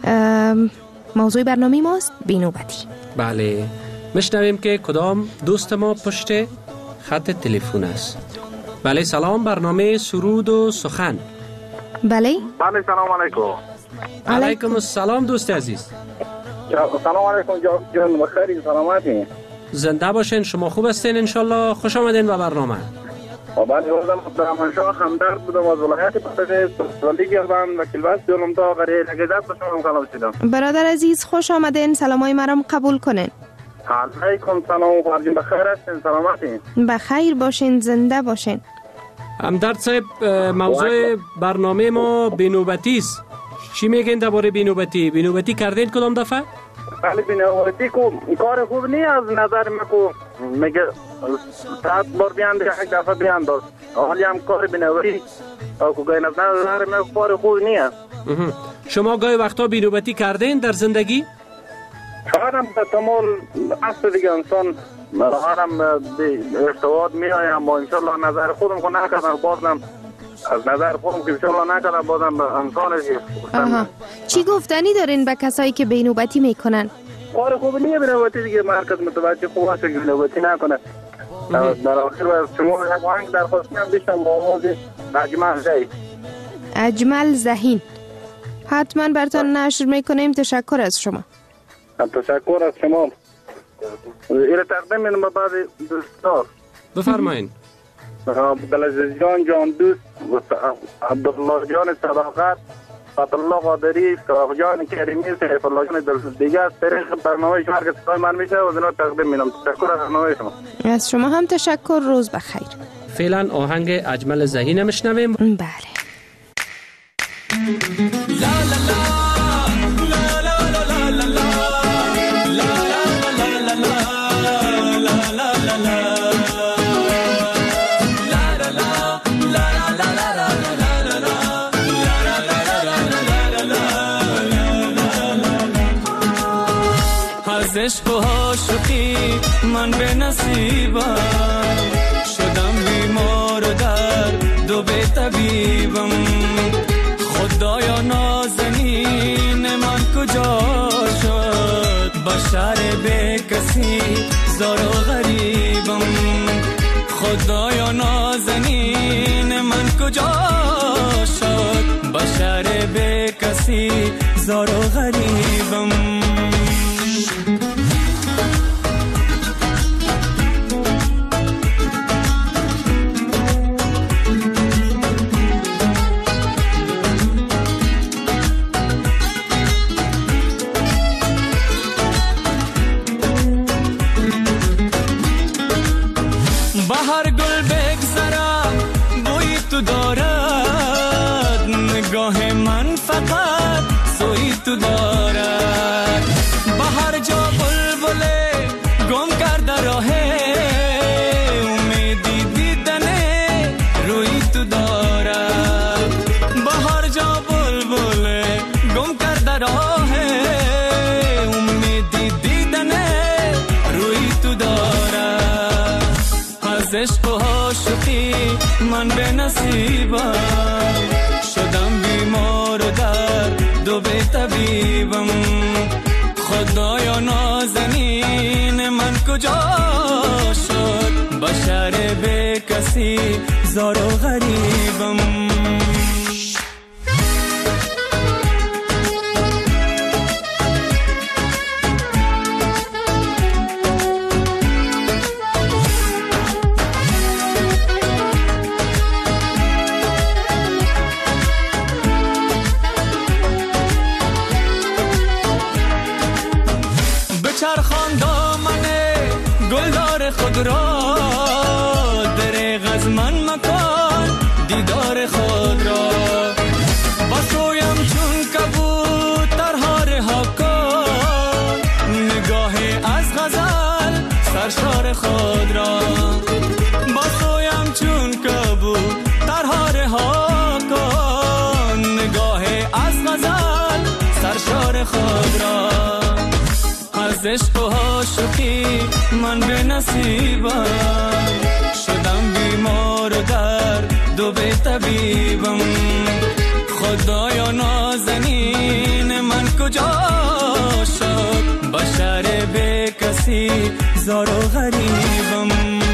موضوع برنامه ماست بینوبتی. بله، میشنویم که کدام دوست ما پشت خط تلفن است. بله سلام، برنامه سرود و سخن. بله بله سلام علیکم. علیکم السلام دوست عزیز. سلام علیکم جان، بخیر سلامتی. زنده باشین، شما خوب هستین انشالله. خوش آمدین به برنامه. بعد روزم عبدالرحمن شاه همدرد بودم از ولایت پتک سوالی گردن و کلباس دیولم تا غریه لگزت شما سلام شدم. برادر عزیز خوش آمدین، سلامای مرام قبول کنین. علیکم سلام، فرجین بخیر هستین، سلامتی. بخیر باشین، زنده باشین. همدرد صاحب، موضوع برنامه ما بینوبتی است. چی میگین درباره بینوبتی؟ بینوبتی کردین کدام دفعه؟ بله بینوبتی کو کار خوب نی از نظر من کو میگه صد بار بیان ده یک دفعه بیان داد. حالی هم کار بینوبتی کو گاین از نظر من کار خوب نی است. شما گاهی وقتا بینوبتی کردین در زندگی؟ شاید به تمام اصل دیگه انسان هم ارتباط می آیم، اما انشالله نظر خودم کو نکردم، بازم از نظر خودم که انشالله نکردم، بازم انسانش آها. چی گفتنی دارین به کسایی که بینوبتی میکنن؟ کار خوب نیه بینوبتی دیگه، مرکز متوجه خوب هست که بینوبتی نکنه. در آخر از شما یک آهنگ درخواست کنم بیشتم با آواز اجمل زهین. اجمل زهین حتما براتون نشر میکنیم. تشکر از شما. تشکر از شما. ایره تقدیم اینم به بعد دوستار. بفرمایین. عبدالعزیز جان جان دوست، عبدالله جان صداقت، فتحالله قادری، فراق جان کریمی، سیف الله جان دلسوز دیگه از طریق برنامه شما که صدای من میشه و از اینا تقدیم میدم. تشکر از برنامه شما. از شما هم تشکر، روز بخیر. فعلا آهنگ اجمل زهین میشنویم. بله. لا لا لا لا لا لا لا لا عشق و عاشقی من به نصیبم شدم، بیمار و درد و به طبیبم. خدایا نازنین من کجا شد، بشر به کسی زار و غریبم. خدایا نازنین من کجا شد، بشر به کسی زار و غریبم. تو دارد. به هر جا بلبل گم کرده راه، امیدی دیدن روی تو دارد. به هر جا بلبل گم کرده راه، امیدی دیدن روی تو دارد. از عشق و عاشقی من به نصیبم شدم بیمار و درد و بی طبیبم. خدایا نازنین من کجا شد، بشر به کسی زار و غریبم. چرخان دامن گلدار خود را، دریغ از من مکان دیدار خود را. بسویم چون کبوترها رها کن، نگاه از غزل سرشار خود را. بسویم چون کبوترها رها کن، نگاه از غزل سرشار خود را. از عشق و عاشقی من به نصیبم شدم بیمار و درد و بی طبیبم. خدایا نازنین من کجا شد، بشر به کسی زار و غریبم.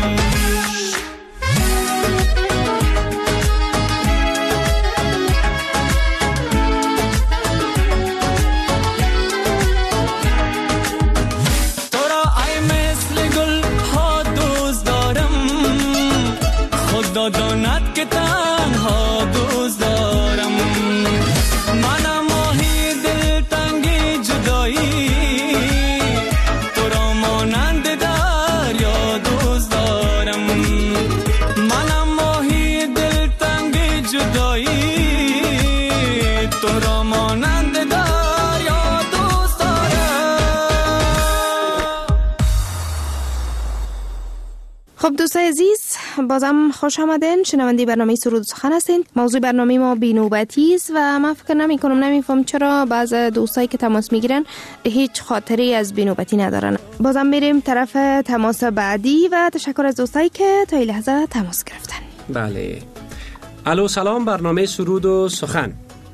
داند که تنها دوست دارم. منم ماهی دلتنگی جدایی، تو را مانند دریا دوست دارم. منم ماهی دلتنگی جدایی، تو را مانند دریا دوست دارم. خب دوستای عزیز، بازم خوش آمدین. شنونده برنامه سرود و سخن هستین. موضوع برنامه ما بی‌نوبتی است و من فکر نمی کنم نمیفهم چرا بعض دوستایی که تماس میگیرن هیچ خاطری از بی‌نوبتی ندارن. بازم میریم طرف تماس بعدی و تشکر از دوستایی که تا این لحظه تماس گرفتن. بله. الو سلام، برنامه سرود و سخن.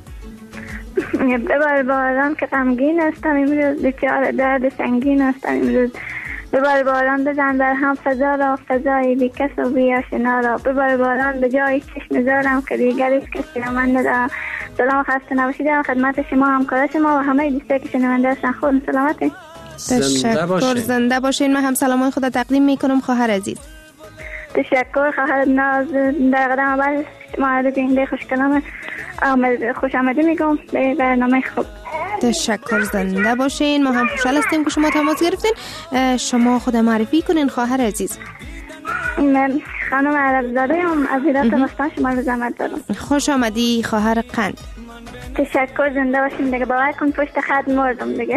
ببر باران که غمگین هستم امروز، بیچاره درد سنگین هستم امروز. ببر باران بزن در هم فضا را، فضای بی کس و بی آشنا را. ببر باران به جای چشم زارم که دیگر هیچ کسی را من ندارم. سلام، خسته نباشید. خدمت شما، همکار شما و همه دوستایی که شنونده هستن. خود سلامتی. تشکر، زنده باشین. من هم سلامای خود تقدیم میکنم خواهر عزیز. تشکر خواهر ناز. در قدم اول شما رو بینده خوشکلام آمد خوش آمده میگم به برنامه خوب. تشکر، زنده باشین. ما هم خوشحال هستیم که شما تماس گرفتین. شما خود معرفی کنین خواهر عزیز. من خانم عربزاده ام از هرات مستان شما رو زحمت دارم. خوش آمدی خواهر قند. تشکر، زنده باشین. دیگه باور کن پشت خط مردم دیگه.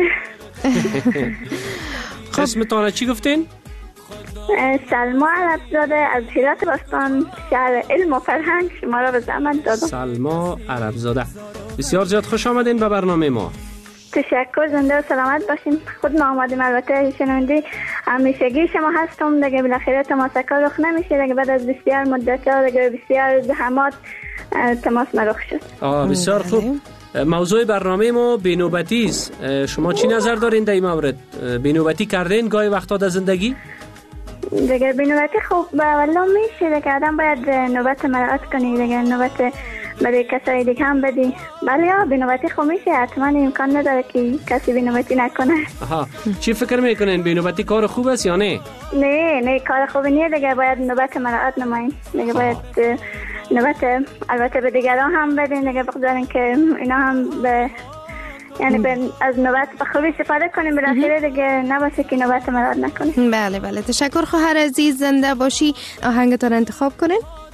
اسمتون چی گفتین؟ سلما عربزاده از هرات مستان، شهر علم و فرهنگ شما رو به زحمت دادم. سلما عربزاده، بسیار زیاد خوش آمدین به برنامه ما. تشکر، زنده و سلامت باشین. خود ما آمدیم، البته شنونده همیشگی شما هستم دیگه. بالاخره تماس کار رخ نمیشه دیگه، بعد از بسیار مدت ها دیگه بسیار زحمات تماس مرخ شد. آه بسیار خوب. موضوع برنامه ما بی‌نوبتی است. شما چی نظر دارین در این مورد؟ بی‌نوبتی کردین گاهی وقتا در زندگی؟ دیگه بی‌نوبتی خوب والله میشه دیگه، آدم باید نوبت مراعات کنی دیگه، نوبت برای کسای دیگه هم بدی. بله یا بی‌نوبتی خوب میشه، حتما امکان نداره که کسی بی‌نوبتی نکنه. آها، چی فکر میکنین؟ بی‌نوبتی کار خوب است یا نه؟ نه نه کار خوب نیست دیگه، باید نوبت مراعات نمایین دیگه. باید نوبت البته به دیگران هم بدین دیگه، بگذارین که اینا هم به یعنی به از نوبت به خوبی استفاده کنیم، بالاخره دیگه نباشه که نوبت مراعات نکنیم. بله بله، تشکر خواهر عزیز، زنده باشی. آهنگتون انتخاب کنین.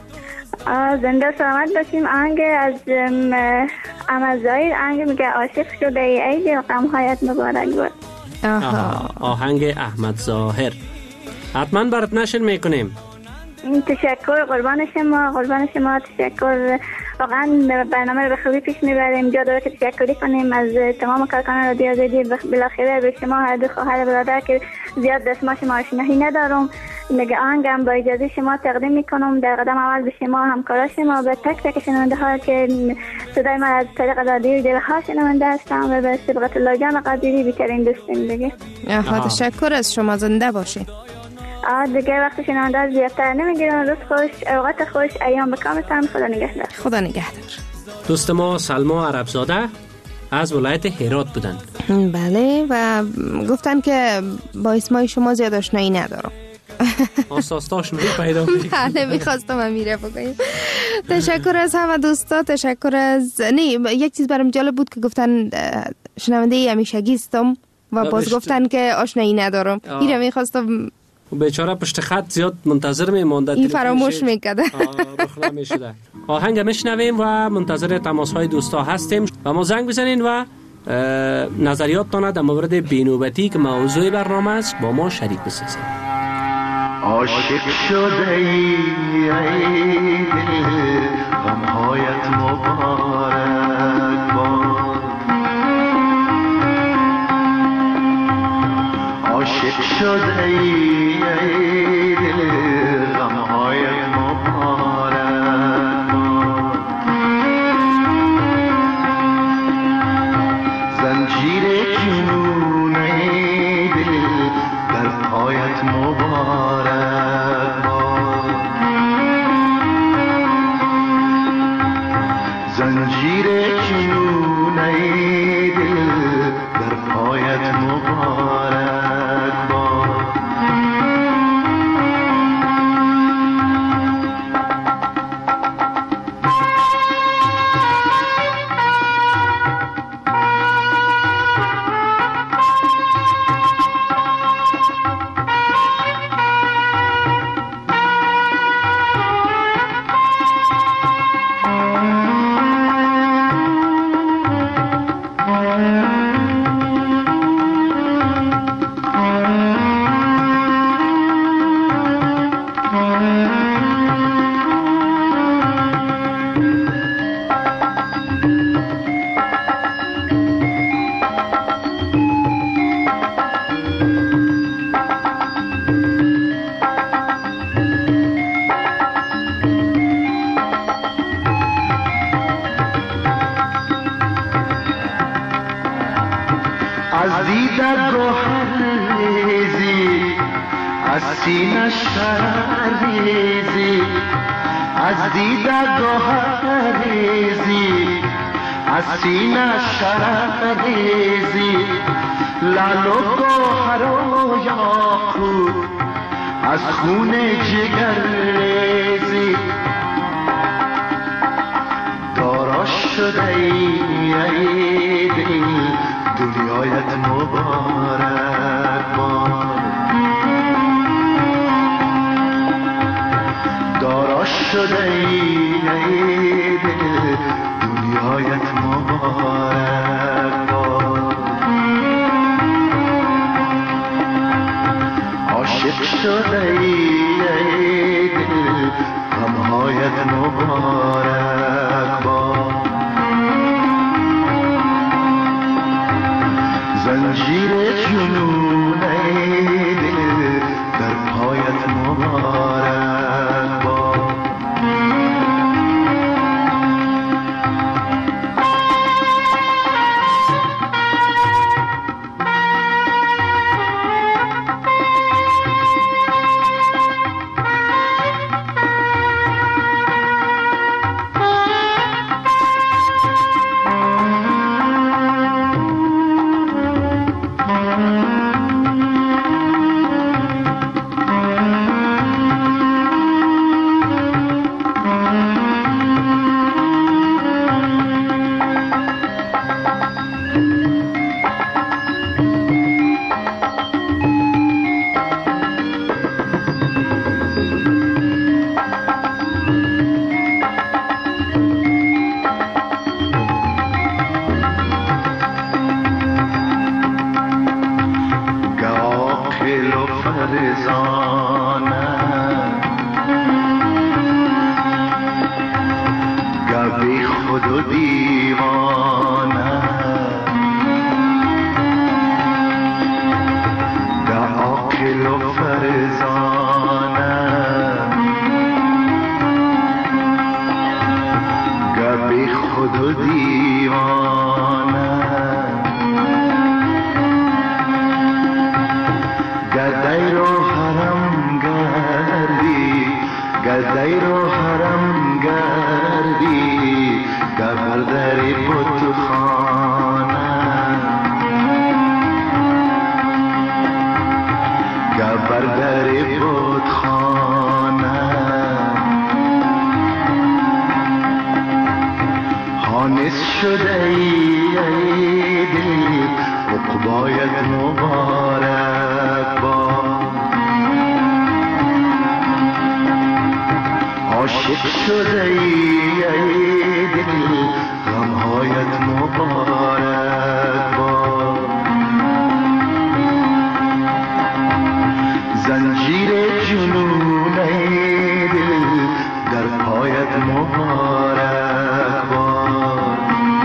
زنده سلامت باشیم. آهنگ از احمد ظاهر، آهنگ میگه عاشق شده ای ای دل غمهایت مبارک بود. آها، آهنگ احمد ظاهر حتما برات نشر میکنیم. تشکر، قربان شما، قربان شما، تشکر. واقعا برنامه رو به خوبی پیش میبریم. جا داره که تشکری کنیم از تمام کارکنان رادیو آزادی، بالاخره به شما هر دو خواهر برادر که زیاد دست شما آشنایی ندارم. نگه آهنگم با اجازه شما تقدیم میکنم در قدم اول به شما، همکارا شما، به تک تک شنونده ها که صدای من از طریق رادیو دلها شنونده هستم و به سبقت الله جان قدیری بیترین دوستیم دیگه. آها، تشکر از شما، زنده باشین. آه دیگه وقت شنونده زیادتر نمیگیرم. روز خوش، اوقات خوش، ایام بکامتان. خدا نگهدار. خدا نگهدار. دوست ما سلما عربزاده از ولایت هرات بودن. بله، و گفتن که با اسمای شما زیاد آشنایی ندارم. آساستاش نمی پیدا می‌کنی. بله، میخواستم امیره بگویم. تشکر از همه دوستا، تشکر از نه یک چیز برام جالب بود که گفتن شنونده همیشگی هستم و باز گفتن که آشنایی ندارم. اینو میخواستم. بیچاره پشت خط زیاد منتظر میمونده، این فراموش میکرده. رخ نمیشده. آهنگ میشنویم و منتظر تماس های دوستا هستیم و ما زنگ بزنین و نظریاتتان در مورد بینوبتی که موضوع برنامه است با ما شریک بسازید. عاشق شده ای ای دل غمهایت مبارک باد، عاشق شده ای ای دل غمهایت مبارک باد، زنجیر جنون ای دل در پایت مبارک باد، زنجیر جنون ای دل در پایت مبارک باد. زانه گبی خود و دیوانه در عاقل و فرزانه گبی خود و دیوانه گدای رو حرم گردی گدای رو حرم گردی گبر دری بود خانه گبر دری بود خانه حانس شده ای دل عقبایت مبارک باد عاشق شده ای دل غمهایت مبارک باد زنجیر جنون ای دل در پایت مبارک باد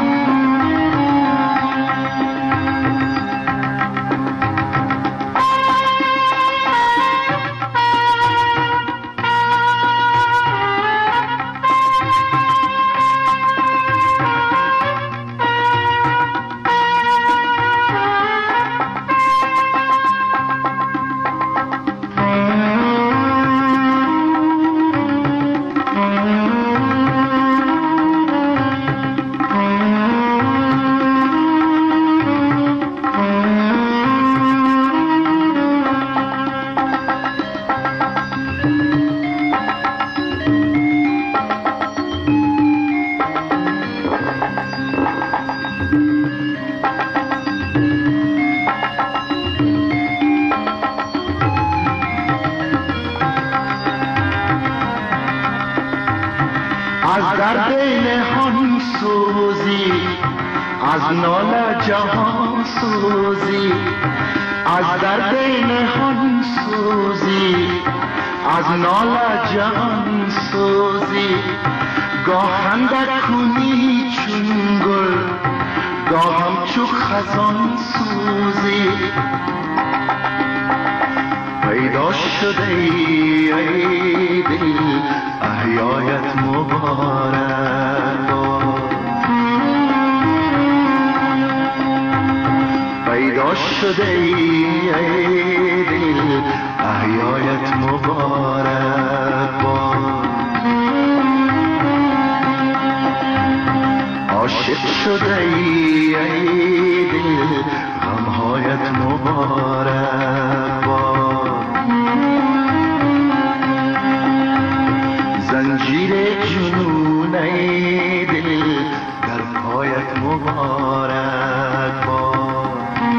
از درد نهان سوزی از ناله جهان سوزی از درد نهان سوزی از ناله جهان سوزی گاهن در کنی چون گل گاهم چو خزان سوزی پیدا شده ای دل احیایت مبارک باد پیدا شده ای دل احیایت مبارک باد عاشق شده ای دل غمهایت مبارک باد زنجیر جنون ای دل در پایت مبارک باد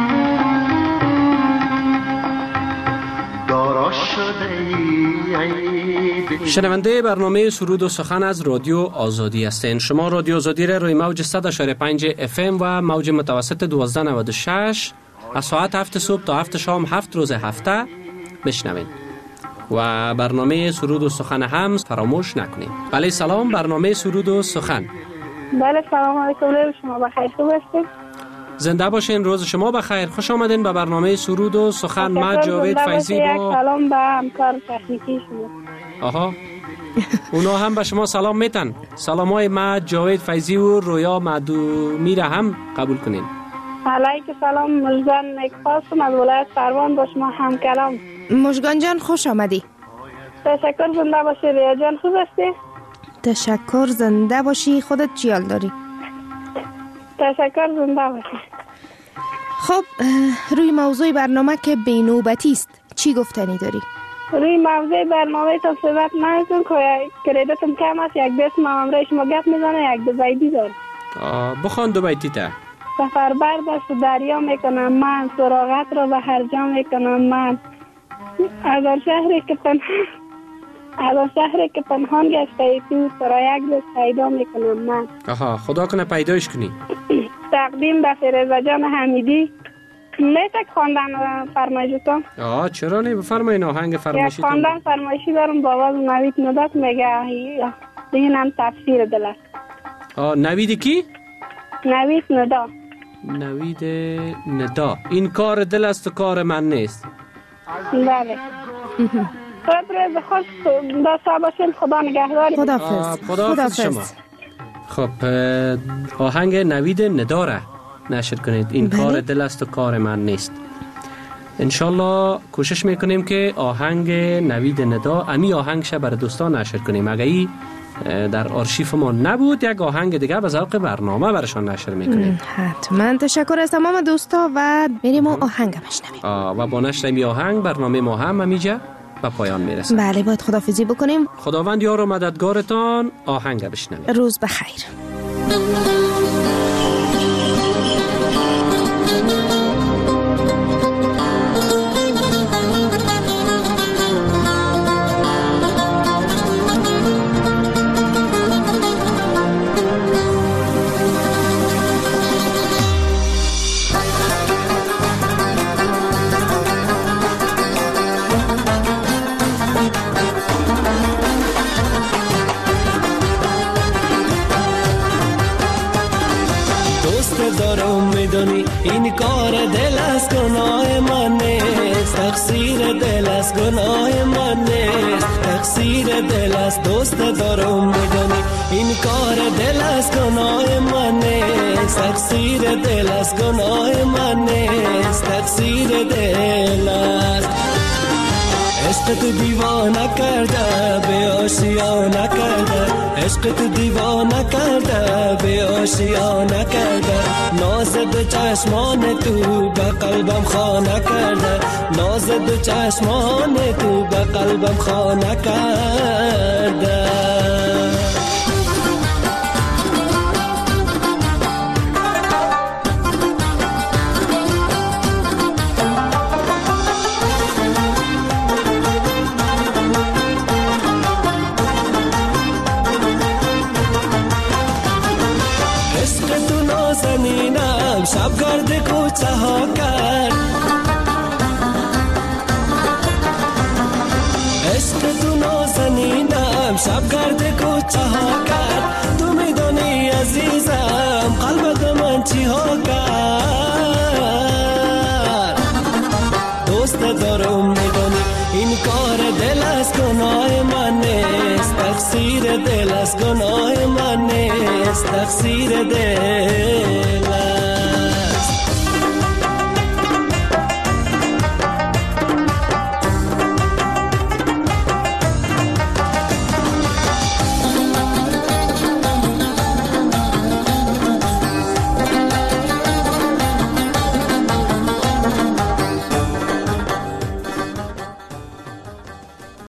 دارا شده ای دل. شنونده برنامه سرود و سخن از رادیو آزادی هستین. شما رادیو آزادی را روی موج صد و پنج اف ام و موج متوسط دوازده نود و شش از ساعت هفت صبح تا هفت شام هفت روز هفته بشنوین و برنامه سرود و سخن هم فراموش نکنید. بله سلام، برنامه سرود و سخن. بله سلام علیکم، شما بخیر، خوب هستید؟ زنده باشین، روز شما بخیر. خوش آمدین به برنامه سرود و سخن. ما جاوید فیضی با سلام به همکار تکنیکی شما. آها اونا هم به شما سلام میتن. سلامای ما جاوید فیضی و رویا معدومی را هم قبول کنین. علیکم سلام، مژگان نکفاستم از ولایت سروان با شما هم کلام. مژگان جان خوش آمدی. تشکر، زنده باشی. ریا جان خوب هستی؟ تشکر، زنده باشی. خودت چی حال داری؟ تشکر، زنده باشی. خب روی موضوع برنامه که بینوبتی است چی گفتنی داری؟ روی موضوع برنامه تا صحبت نمیتون که کردتم کم است. یک دست ما همراه شما گفت میزنه، یک دو بیتی دار. بخوان دو بیتی تا. سفر برداشت و دریا میکنم من، سراغت را به هر جا میکنم من، از آن شهری که پنهان از آن شهری که پنهان گشته تو، سرا یک روز پیدا میکنم من. آها، خدا کنه پیدایش کنی. تقدیم به فیروزه جان حمیدی، میشه خواندن فرمایشتون؟ آه چرا نه، بفرمایین آهنگ فرمایشتون. خواندن فرمایشی دارم با آواز نوید ندات میگه این هم تفسیر دل است. آه نوید کی؟ نوید ندا. نوید ندا. این کار دل است و کار من نیست. بله. خود روز خوش داشته باشین. خدا نگهداری. خداحافظ. خداحافظ شما. خب آهنگ نوید ندا را نشر کنید. این بله. کار دل است و کار من نیست. انشالله کوشش میکنیم که آهنگ نوید ندا امی آهنگش برای دوستان نشر کنیم. اگه ای در آرشیف ما نبود یک آهنگ دیگه به ذوق برنامه برشان نشر میکنیم. حتما تشکر از تمام دوستا و میریم و آهنگ بشنویم. و با نشر می آهنگ برنامه ما هم همیجا به پایان میرسه. بله باید خداحافظی بکنیم. خداوند یار و مددگارتان. آهنگ بشنویم. روز بخیر. این کار دل از گناه من نیست، تقصیر دل از گناه من نیست، تقصیر دل از دوست دارم میدونی. این کار دل از گناه من نیست، تقصیر دل از گناه من نیست، تقصیر دل است. عشق تو دیوانه کرده به آشیانه کرده، عشق تو دیوانه کرده به آشیانه کرده. ناز دو چشمان تو به قلبم خانه کرده، ناز دو چشمان تو به قلبم خانه کرده. شب گرد کوچه ها کرد، عشق تو نازنینم شب گرد کوچه ها کرد. تو میدانی عزیزم قلبت من چی ها کرد. دوست دارم میدانی این کار دل از گناه من نیست، تقصیر دل از گناه من نیست، تقصیر دل